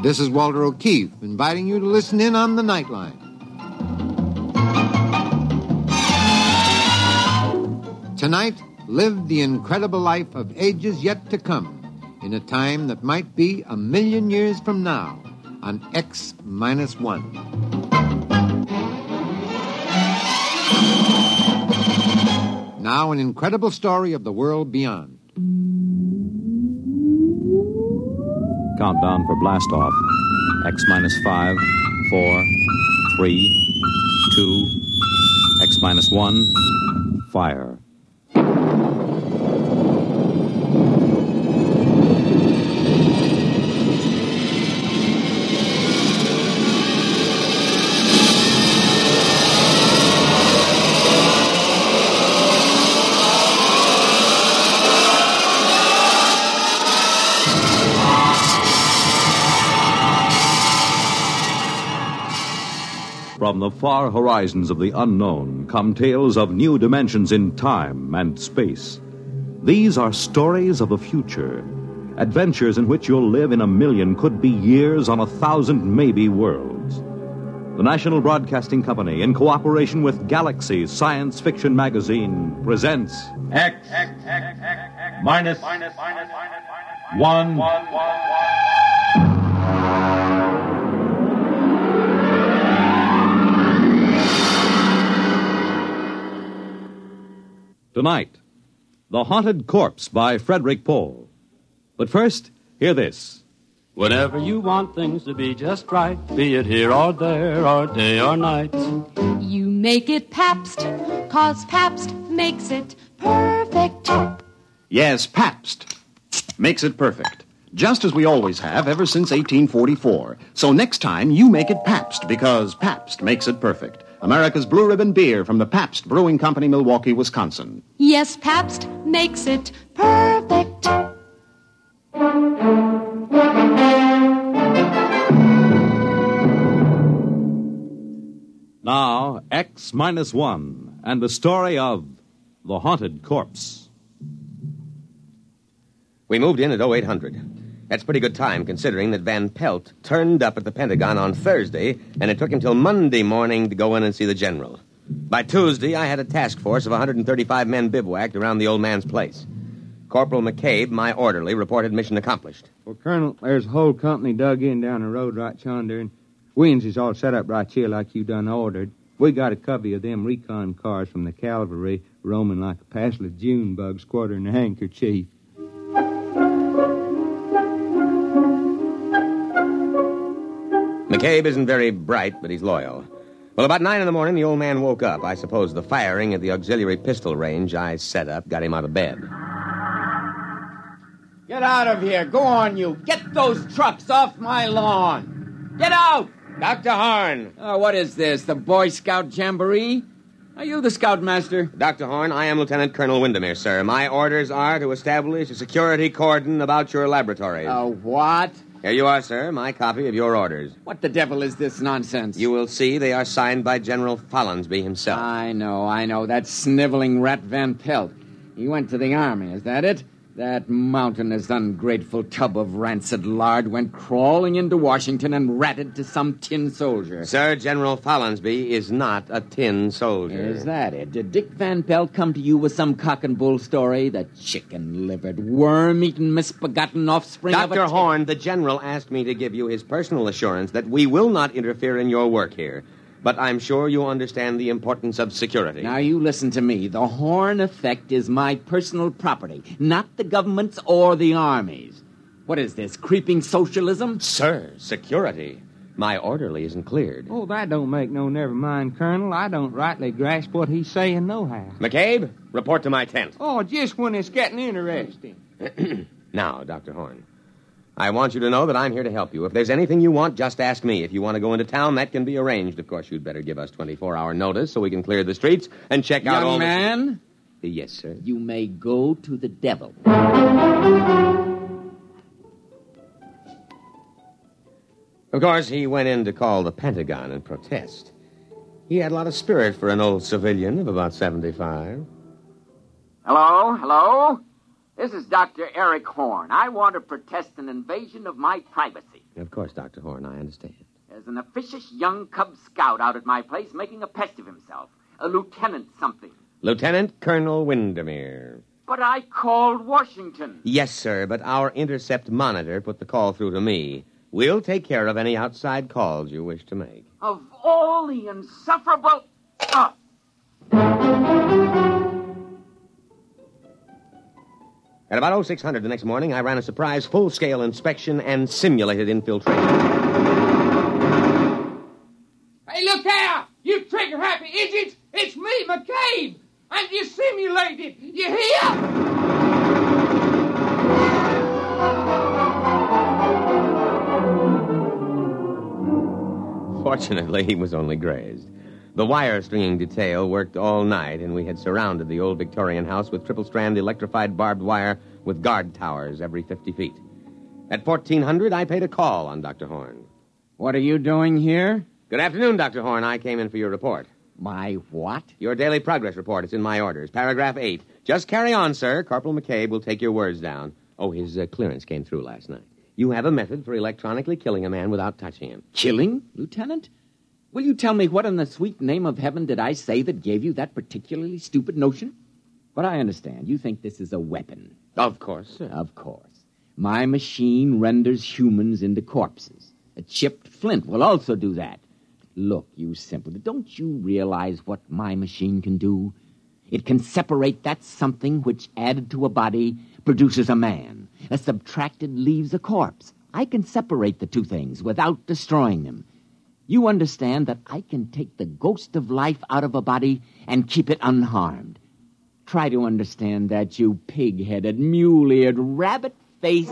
This is Walter O'Keefe, inviting you to listen in on the Nightline. Tonight, live the incredible life of ages yet to come, in a time that might be 1,000,000 years from now, on X-1. Now, an incredible story of the world beyond. Countdown for blastoff. X-5, 4, 3, 2, X-1, fire. From the far horizons of the unknown come tales of new dimensions in time and space. These are stories of the future, adventures in which you'll live in 1,000,000, could be years, on 1,000 maybe worlds. The National Broadcasting Company, in cooperation with Galaxy Science Fiction Magazine, presents X-1. Tonight, The Haunted Corpse by Frederick Pohl. But first, hear this. Whenever you want things to be just right, be it here or there or day or night, you make it Pabst, 'cause Pabst makes it perfect. Yes, Pabst makes it perfect. Just as we always have ever since 1844. So next time, you make it Pabst, because Pabst makes it perfect. America's Blue Ribbon beer from the Pabst Brewing Company, Milwaukee, Wisconsin. Yes, Pabst makes it perfect. Now, X-1 and the story of The Haunted Corpse. We moved in at 0800. That's pretty good time, considering that Van Pelt turned up at the Pentagon on Thursday, and it took him till Monday morning to go in and see the general. By Tuesday, I had a task force of 135 men bivouacked around the old man's place. Corporal McCabe, my orderly, reported mission accomplished. Well, Colonel, there's a whole company dug in down the road right yonder, and Wins is all set up right here like you done ordered. We got a covey of them recon cars from the cavalry roaming like a passel of June bugs quartering the handkerchief. McCabe isn't very bright, but he's loyal. Well, about 9 in the morning, the old man woke up. I suppose the firing at the auxiliary pistol range I set up got him out of bed. Get out of here. Go on, you. Get those trucks off my lawn. Get out! Dr. Horn! Oh, what is this, the Boy Scout Jamboree? Are you the scoutmaster? Dr. Horn, I am Lieutenant Colonel Windermere, sir. My orders are to establish a security cordon about your laboratory. Oh, what? Here you are, sir, my copy of your orders. What the devil is this nonsense? You will see they are signed by General Follansby himself. I know. That sniveling rat Van Pelt. He went to the army, is that it? That mountainous, ungrateful tub of rancid lard went crawling into Washington and ratted to some tin soldier. Sir, General Follansby is not a tin soldier. Is that it? Did Dick Van Pelt come to you with some cock and bull story? The chicken-livered, worm-eaten, misbegotten offspring of a... Dr. Horn, the general asked me to give you his personal assurance that we will not interfere in your work here. But I'm sure you understand the importance of security. Now, you listen to me. The Horn effect is my personal property, not the government's or the Army's. What is this, creeping socialism? Sir, security. My orderly isn't cleared. Oh, that don't make no never mind, Colonel. I don't rightly grasp what he's saying nohow. McCabe, report to my tent. Oh, just when it's getting interesting. Now, Dr. Horn, I want you to know that I'm here to help you. If there's anything you want, just ask me. If you want to go into town, that can be arranged. Of course, you'd better give us 24-hour notice so we can clear the streets and check out all... Young man? Yes, sir. You may go to the devil. Of course, he went in to call the Pentagon and protest. He had a lot of spirit for an old civilian of about 75. Hello? This is Dr. Eric Horn. I want to protest an invasion of my privacy. Of course, Dr. Horn, I understand. There's an officious young Cub Scout out at my place making a pest of himself. A lieutenant something. Lieutenant Colonel Windermere. But I called Washington. Yes, sir, but our intercept monitor put the call through to me. We'll take care of any outside calls you wish to make. Of all the insufferable... At about 0600 the next morning, I ran a surprise full-scale inspection and simulated infiltration. Hey, look there! You trigger-happy idiots! It's me, McCabe! And you simulated! You hear? Fortunately, he was only grazed. The wire-stringing detail worked all night, and we had surrounded the old Victorian house with triple-strand electrified barbed wire with guard towers every 50 feet. At 1400, I paid a call on Dr. Horn. What are you doing here? Good afternoon, Dr. Horn. I came in for your report. My what? Your daily progress report. It's in my orders. Paragraph 8. Just carry on, sir. Corporal McCabe will take your words down. Oh, his clearance came through last night. You have a method for electronically killing a man without touching him. Killing, Lieutenant? Will you tell me what in the sweet name of heaven did I say that gave you that particularly stupid notion? But I understand. You think this is a weapon. Of course, sir. Of course. My machine renders humans into corpses. A chipped flint will also do that. Look, you simpleton, don't you realize what my machine can do? It can separate that something which, added to a body, produces a man. A subtracted leaves a corpse. I can separate the two things without destroying them. You understand that I can take the ghost of life out of a body and keep it unharmed. Try to understand that, you pig-headed, mule-eared, rabbit-faced...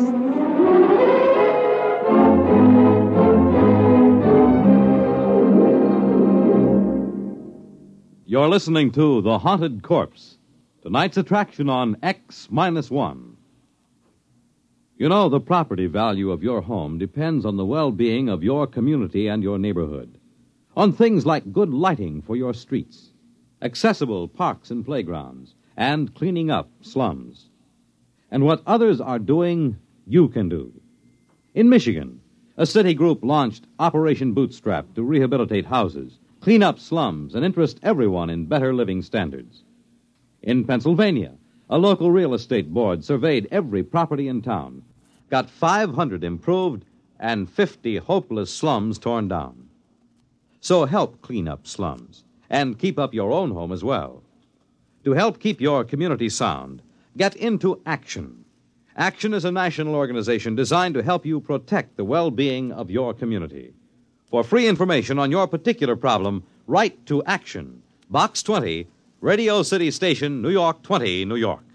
You're listening to The Haunted Corpse, tonight's attraction on X-1. You know, the property value of your home depends on the well-being of your community and your neighborhood, on things like good lighting for your streets, accessible parks and playgrounds, and cleaning up slums. And what others are doing, you can do. In Michigan, a city group launched Operation Bootstrap to rehabilitate houses, clean up slums, and interest everyone in better living standards. In Pennsylvania, a local real estate board surveyed every property in town, got 500 improved, and 50 hopeless slums torn down. So help clean up slums, and keep up your own home as well. To help keep your community sound, get into Action. Action is a national organization designed to help you protect the well-being of your community. For free information on your particular problem, write to Action, Box 20, Radio City Station, New York 20, New York.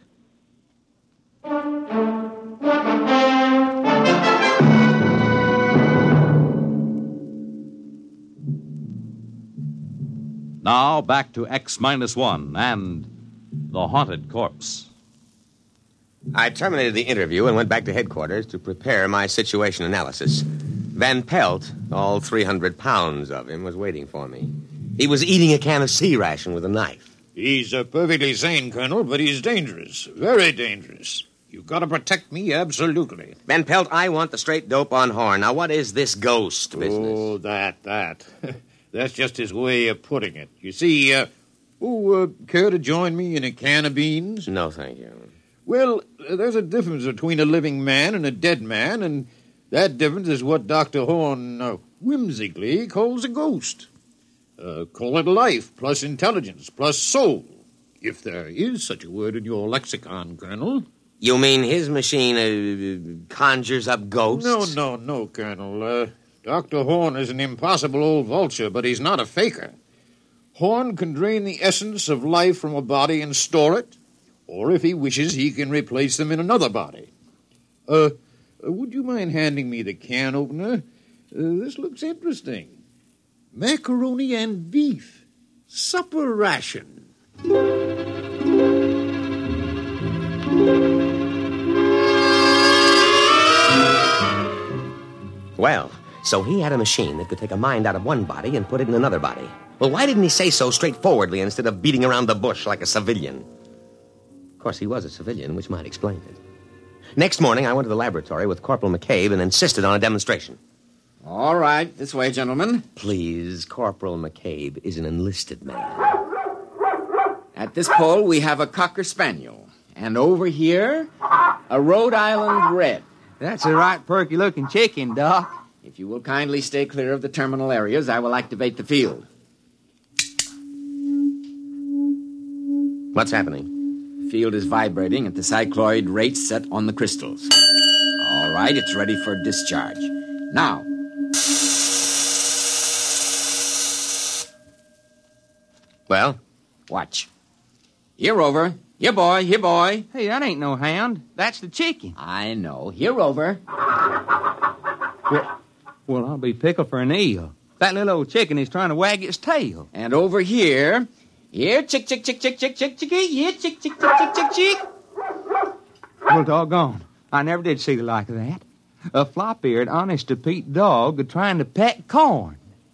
Now, back to X-1 and The Haunted Corpse. I terminated the interview and went back to headquarters to prepare my situation analysis. Van Pelt, all 300 pounds of him, was waiting for me. He was eating a can of C-ration with a knife. He's perfectly sane, Colonel, but he's dangerous. Very dangerous. You've got to protect me, absolutely. Van Pelt, I want the straight dope on Horn. Now, what is this ghost business? Oh, that. That's just his way of putting it. You see, care to join me in a can of beans? No, thank you. Well, there's a difference between a living man and a dead man, and that difference is what Dr. Horn whimsically calls a ghost. Call it life, plus intelligence, plus soul, if there is such a word in your lexicon, Colonel. You mean his machine conjures up ghosts? No, Colonel. Dr. Horn is an impossible old vulture, but he's not a faker. Horn can drain the essence of life from a body and store it, or if he wishes, he can replace them in another body. Would you mind handing me the can opener? This looks interesting. Macaroni and beef. Supper ration. Well, so he had a machine that could take a mind out of one body and put it in another body. Well, why didn't he say so straightforwardly instead of beating around the bush like a civilian? Of course, he was a civilian, which might explain it. Next morning, I went to the laboratory with Corporal McCabe and insisted on a demonstration. All right, this way, gentlemen. Please, Corporal McCabe is an enlisted man. At this pole, we have a Cocker Spaniel. And over here, a Rhode Island Red. That's a right perky-looking chicken, Doc. If you will kindly stay clear of the terminal areas, I will activate the field. What's happening? The field is vibrating at the cycloid rate set on the crystals. All right, it's ready for discharge. Now. Well? Watch. Here, Rover. Here, boy. Here, boy. Hey, that ain't no hound. That's the chicken. I know. Here, Rover. Well, I'll be pickled for an eel. That little old chicken is trying to wag its tail. And over here... Here, chick, chick, chick, chick, chick, chick, chickie. Here, chick, chick, chick, chick, chick, chick. Well, doggone. I never did see the like of that. A flop-eared, honest-to-Pete dog trying to peck corn.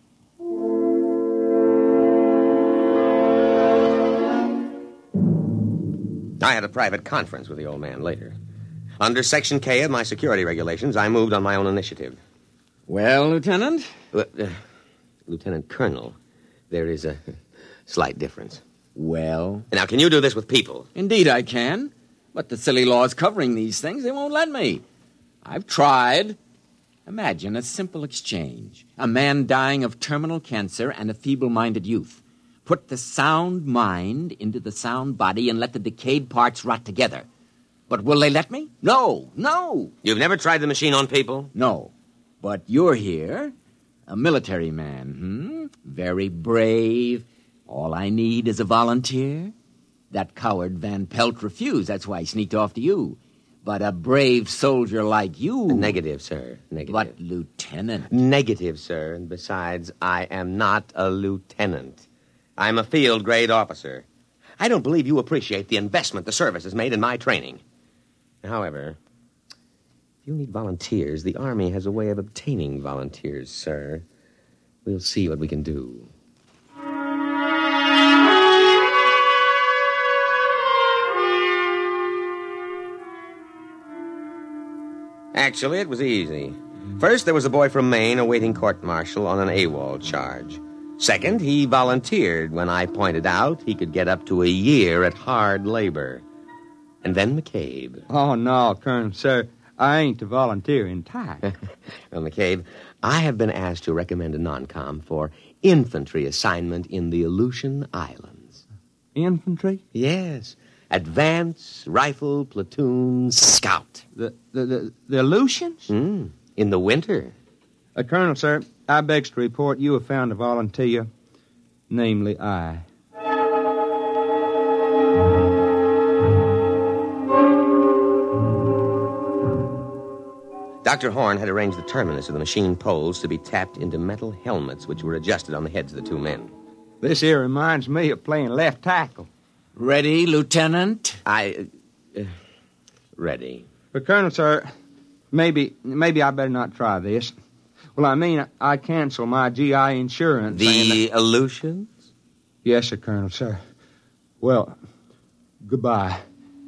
I had a private conference with the old man later. Under Section K of my security regulations, I moved on my own initiative. Well, Lieutenant? Lieutenant Colonel, there is a slight difference. Well? Now, can you do this with people? Indeed I can. But the silly laws covering these things, they won't let me. I've tried. Imagine a simple exchange. A man dying of terminal cancer and a feeble-minded youth. Put the sound mind into the sound body and let the decayed parts rot together. But will they let me? No, no. You've never tried the machine on people? No. But you're here, a military man, Very brave. All I need is a volunteer. That coward Van Pelt refused. That's why he sneaked off to you. But a brave soldier like you... Negative, sir. Negative. But, Lieutenant... Negative, sir. And besides, I am not a lieutenant. I'm a field-grade officer. I don't believe you appreciate the investment the service has made in my training. However, if you need volunteers, the Army has a way of obtaining volunteers, sir. We'll see what we can do. Actually, it was easy. First, there was a boy from Maine awaiting court-martial on an AWOL charge. Second, he volunteered when I pointed out he could get up to a year at hard labor. And then McCabe. Oh, no, Colonel, sir. I ain't a volunteering type. Well, McCabe, I have been asked to recommend a non-com for infantry assignment in the Aleutian Islands. Infantry? Yes. Advance, rifle, platoon, scout. The Aleutians? In the winter. Colonel, sir, I begs to report you have found a volunteer, namely I. Dr. Horn had arranged the terminus of the machine poles to be tapped into metal helmets which were adjusted on the heads of the two men. This here reminds me of playing left tackle. Ready, Lieutenant? Ready. But, Colonel, sir, maybe I better not try this. Well, I mean, I cancel my GI insurance. The Aleutians? Yes, sir, Colonel, sir. Well, goodbye.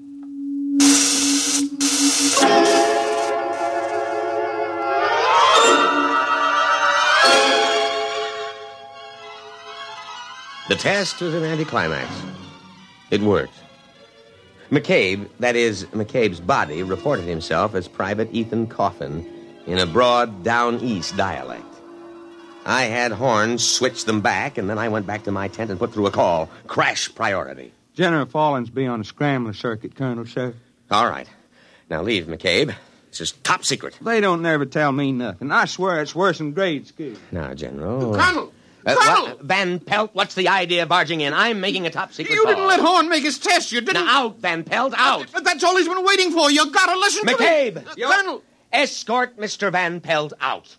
The test was an anticlimax. It worked. McCabe, that is, McCabe's body, reported himself as Private Ethan Coffin in a broad down-east dialect. I had Horn switch them back, and then I went back to my tent and put through a call. Crash priority. General Fallins be on a scrambler circuit, Colonel, sir. All right. Now leave, McCabe. This is top secret. They don't never tell me nothing. I swear it's worse than grade school. Now, General... Colonel! Colonel! Van Pelt, what's the idea of barging in? I'm making a top secret You call. didn't let Horn make his test. You didn't... Now, out, Van Pelt, out. That's all he's been waiting for. You gotta listen to me. McCabe! Colonel! Escort Mr. Van Pelt out.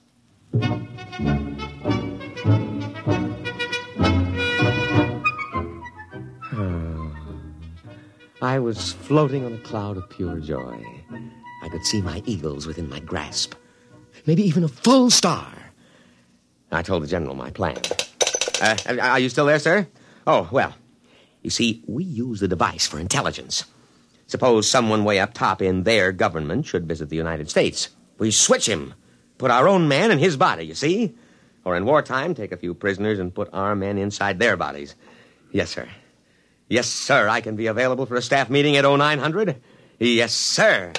I was floating on a cloud of pure joy. I could see my eagles within my grasp. Maybe even a full star. I told the general my plan. Are you still there, sir? Oh, well, you see, we use the device for intelligence. Suppose someone way up top in their government should visit the United States. We switch him. Put our own man in his body, you see? Or in wartime, take a few prisoners and put our men inside their bodies. Yes, sir. Yes, sir, I can be available for a staff meeting at 0900. Yes, sir.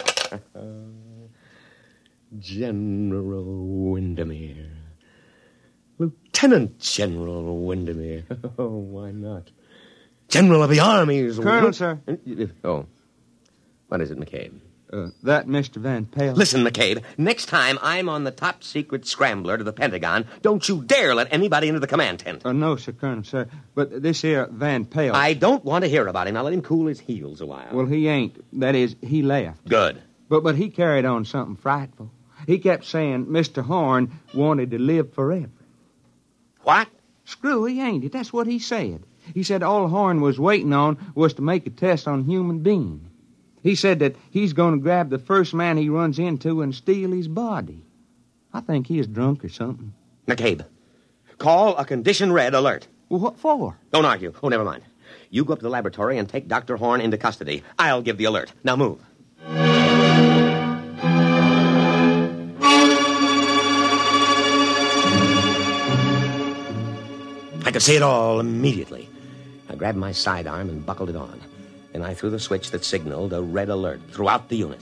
General Windermere. Lieutenant General Windermere. Oh, why not? General of the armies. Colonel, sir. Oh. What is it, McCabe? That Mr. Van Pelt. Listen, McCabe, next time I'm on the top-secret scrambler to the Pentagon, don't you dare let anybody into the command tent. No, sir, Colonel, sir. But this here Van Pelt... I don't want to hear about him. Now let him cool his heels a while. Well, he ain't. That is, he left. Good. But he carried on something frightful. He kept saying Mr. Horn wanted to live forever. What? Screwy, ain't it? That's what he said. He said all Horn was waiting on was to make a test on human beings. He said that he's going to grab the first man he runs into and steal his body. I think he is drunk or something. McCabe, call a condition red alert. Well, what for? Don't argue. Oh, never mind. You go up to the laboratory and take Dr. Horn into custody. I'll give the alert. Now move. I could see it all immediately. I grabbed my sidearm and buckled it on. Then I threw the switch that signaled a red alert throughout the unit.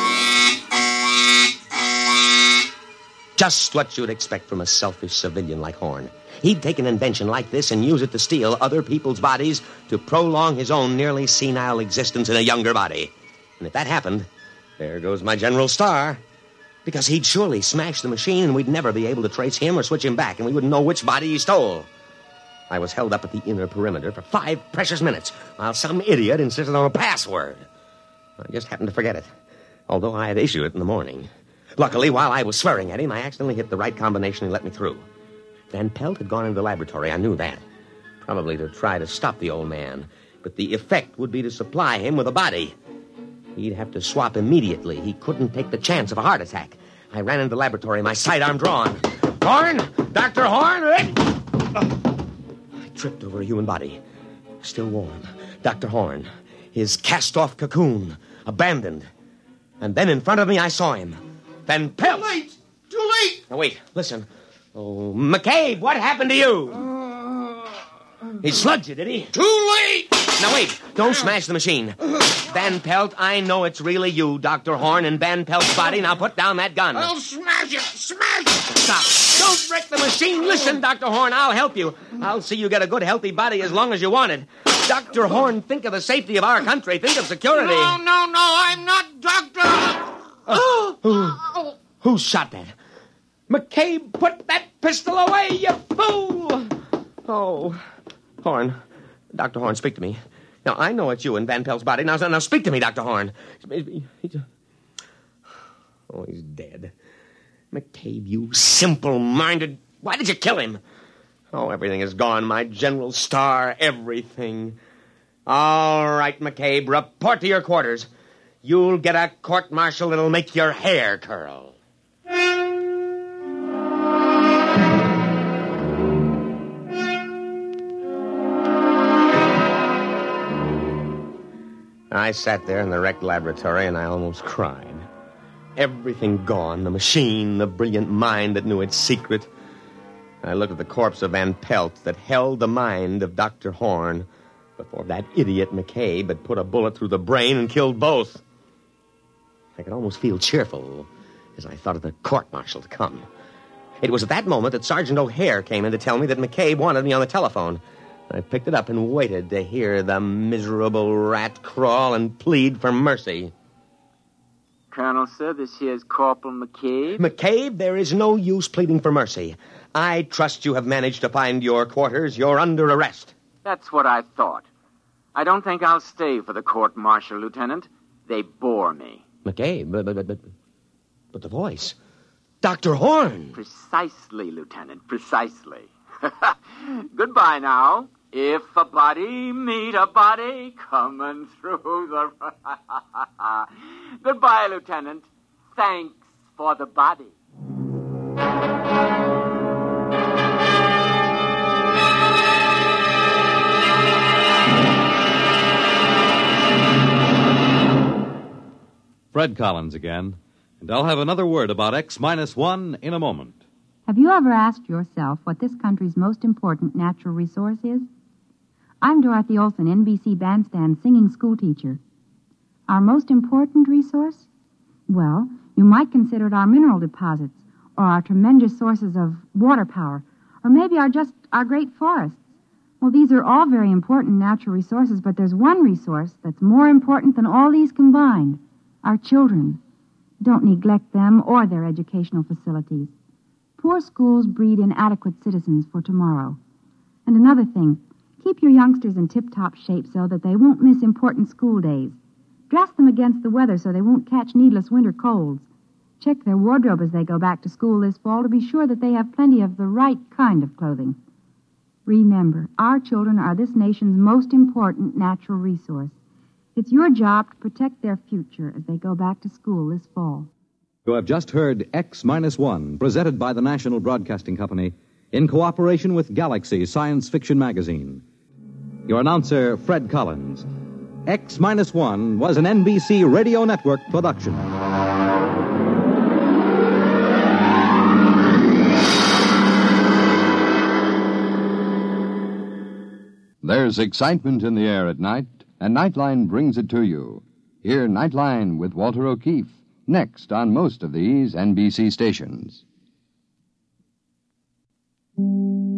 Just what you'd expect from a selfish civilian like Horn. He'd take an invention like this and use it to steal other people's bodies to prolong his own nearly senile existence in a younger body. And if that happened, there goes my General Star. Because he'd surely smash the machine and we'd never be able to trace him or switch him back, and we wouldn't know which body he stole. I was held up at the inner perimeter for 5 precious minutes while some idiot insisted on a password. I just happened to forget it, although I had issued it in the morning. Luckily, while I was swearing at him, I accidentally hit the right combination and let me through. Van Pelt had gone into the laboratory. I knew that. Probably to try to stop the old man. But the effect would be to supply him with a body. He'd have to swap immediately. He couldn't take the chance of a heart attack. I ran into the laboratory, my sidearm drawn. Horn! Dr. Horn! Tripped over a human body. Still warm. Dr. Horn. His cast-off cocoon. Abandoned. And then in front of me, I saw him. Van Pelt! Too late! Too late! Now, wait. Listen. Oh, McCabe, what happened to you? He slugged you, did he? Too late! Now, wait. Don't smash the machine. Van Pelt, I know it's really you, Dr. Horn, and Van Pelt's body. Now put down that gun. I'll smash it! Smash it! Stop. Don't wreck the machine. Listen, Dr. Horn, I'll help you. I'll see you get a good, healthy body as long as you want it. Dr. Horn, think of the safety of our country. Think of security. No, I'm not Doctor... Who shot that? McCabe, put that pistol away, you fool! Oh, Horn. Dr. Horn, speak to me. Now, I know it's you in Van Pelt's body. Now speak to me, Dr. Horn. Oh, he's dead. McCabe, you simple-minded... Why did you kill him? Oh, everything is gone. My General Star, everything. All right, McCabe, report to your quarters. You'll get a court-martial that'll make your hair curl. I sat there in the wrecked laboratory, and I almost cried. Everything gone, the machine, the brilliant mind that knew its secret. I looked at the corpse of Van Pelt that held the mind of Dr. Horn before that idiot McCabe had put a bullet through the brain and killed both. I could almost feel cheerful as I thought of the court-martial to come. It was at that moment that Sergeant O'Hare came in to tell me that McCabe wanted me on the telephone. I picked it up and waited to hear the miserable rat crawl and plead for mercy. Colonel, sir, this here's Corporal McCabe. McCabe, there is no use pleading for mercy. I trust you have managed to find your quarters. You're under arrest. That's what I thought. I don't think I'll stay for the court-martial, Lieutenant. They bore me. McCabe, but the voice. Dr. Horn. Precisely, Lieutenant, precisely. Goodbye now. If a body meet a body coming through the... Goodbye, Lieutenant. Thanks for the body. Fred Collins again, and I'll have another word about X-1 in a moment. Have you ever asked yourself what this country's most important natural resource is? I'm Dorothy Olson, NBC Bandstand singing schoolteacher. Our most important resource? Well, you might consider it our mineral deposits, or our tremendous sources of water power, or maybe our great forests. Well, these are all very important natural resources, but there's one resource that's more important than all these combined: our children. Don't neglect them or their educational facilities. Poor schools breed inadequate citizens for tomorrow. And another thing, keep your youngsters in tip-top shape so that they won't miss important school days. Dress them against the weather so they won't catch needless winter colds. Check their wardrobe as they go back to school this fall to be sure that they have plenty of the right kind of clothing. Remember, our children are this nation's most important natural resource. It's your job to protect their future as they go back to school this fall. You have just heard X-1, presented by the National Broadcasting Company in cooperation with Galaxy Science Fiction Magazine. Your announcer, Fred Collins. X-1 was an NBC Radio Network production. There's excitement in the air at night, and Nightline brings it to you. Hear Nightline with Walter O'Keefe, next on most of these NBC stations.